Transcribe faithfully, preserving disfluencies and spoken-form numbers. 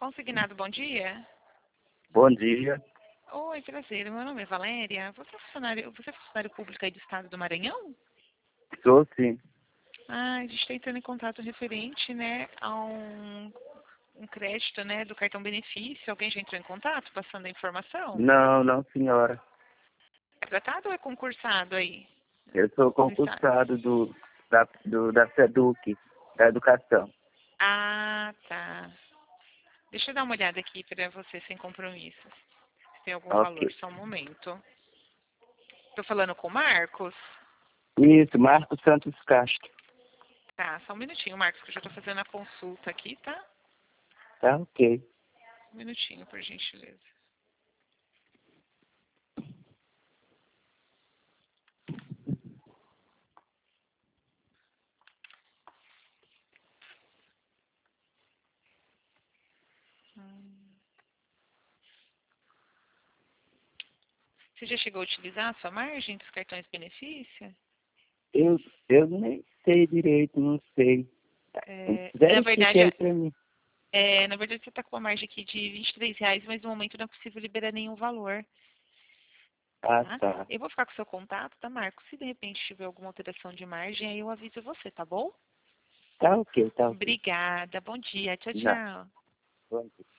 Consignado, bom dia. Bom dia. Oi, prazer. Meu nome é Valéria. Você é funcionário, você é funcionário público aí do estado do Maranhão? Sou sim. Ah, a gente está entrando em contato referente, né, a um, um crédito, né, do cartão benefício. Alguém já entrou em contato passando a informação? Não, não, senhora. É tratado ou é concursado aí? Eu sou No estado? concursado do, da, do, da SEDUC, da Educação. Ah, tá. Deixa eu dar uma olhada aqui para você sem compromisso. Se tem algum valor, Ok. só um momento. Estou falando com o Marcos? Isso, Marcos Santos Castro. Tá, só um minutinho, Marcos, que eu já estou fazendo a consulta aqui, tá? Tá ok. Um minutinho, por gentileza. Hum. Você já chegou a utilizar a sua margem dos cartões benefício? Eu, eu nem sei direito, não sei. É, na Verifique verdade, aí pra mim. é, na verdade, você está com uma margem aqui de vinte e três reais, mas no momento não é possível liberar nenhum valor. Ah, Tá? tá. Eu vou ficar com o seu contato, tá, Marcos? Se de repente tiver alguma alteração de margem, aí eu aviso você, tá bom? Tá ok, tá ok. Obrigada. Bom dia. Tchau, Não, tchau. bom dia.